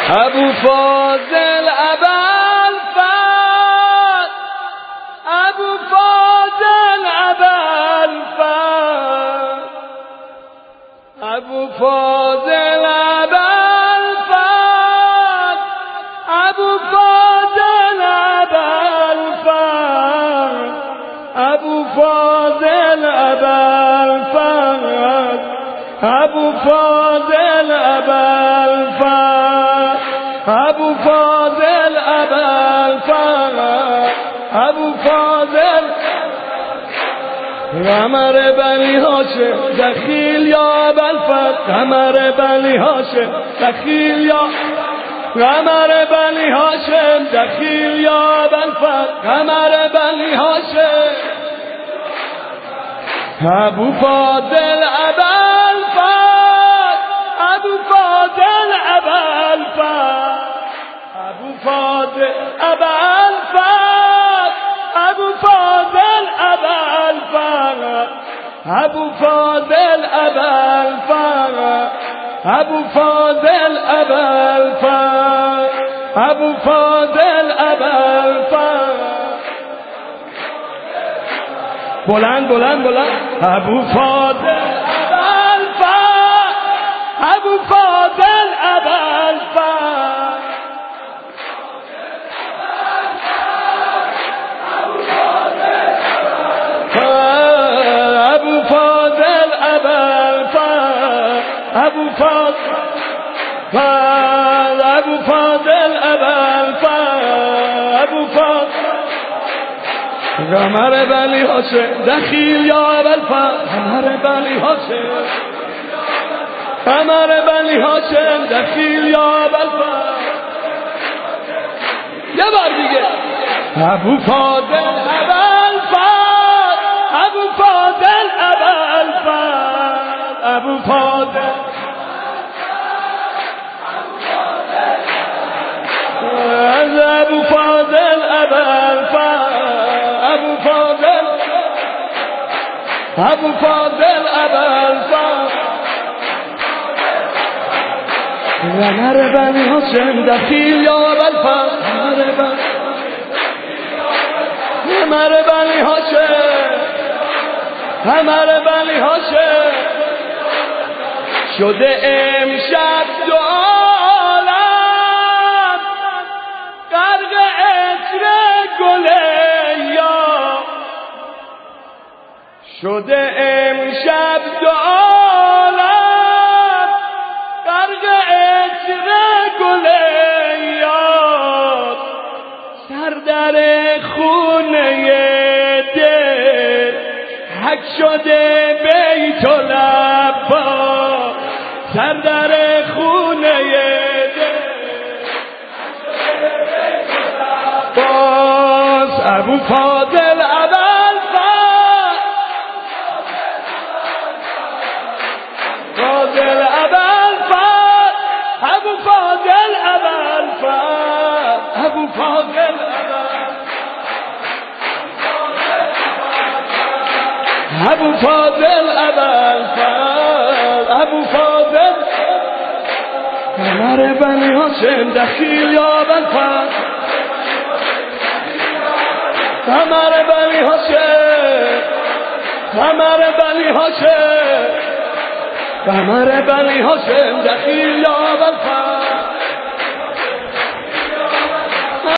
ابو فاضل ابوالفضل، ابو فاضل ابوالفضل، ابو فاضل ابوالفضل، ابو فاضل ابوالفضل، ابو فاضل ابوالفضل، ابو فاضل ابوالفضل، ابو فاضل ابوالفضل، ابو فاضل قمر بنی هاشم دخیل یا ابوالفضل، قمر بنی هاشم دخیل یا قمر بنی هاشم دخیل یا ابوالفضل، قمر بنی هاشم ابو فاضل ابوالفضل، ابو فاضل ابوالفضل، ابو فاضل ابوالفضل، ابو فاضل ابوالفضل، ابو فاضل ابوالفضل، ابو فاضل ابوالفضل، ابو فاضل ابوالفضل. بلند بلند بلند. ابو فاضل ابوالفضل، ابو فاضل ابوالفضل، ابو فاضل ابوالفضل، ابو فاضل، ابو فاضل ابوالفضل، ابو فاضل قمر بنی هاشم دخیل یا ابوالفضل، قمر بنی هاشم، قمر بنی هاشم دخیل یا ابوالفضل. یه بار دیگه. ابو فاضل ابوالفضل، ابو فاضل ابوالفضل، ابو فاضل، ابو فاضل ابوالفضل، ابو فاضل، ابو فاضل ابوالفضل، قمر بنی هاشم دخیل یا ابوالفضل، قمر بنی هاشم، قمر بنی هاشم شده امشب دو عالم غرق عطر گل یار، شده امشب دو عالم غرق عطر گل یار، سر در خونه دل حک شده بیت العباس، سر در خونه دل باز. ابو فاضل ابوالفضل، فاضل ابوالفضل، ابو فاضل ابوالفضل، ابو فاضل ابو فاضل ابوالفضل، ابو فاضل قمر بنی هاشم دخیل یا ابوالفضل، قمر بنی هاشم، قمر بنی هاشم، قمر بنی هاشم دخیل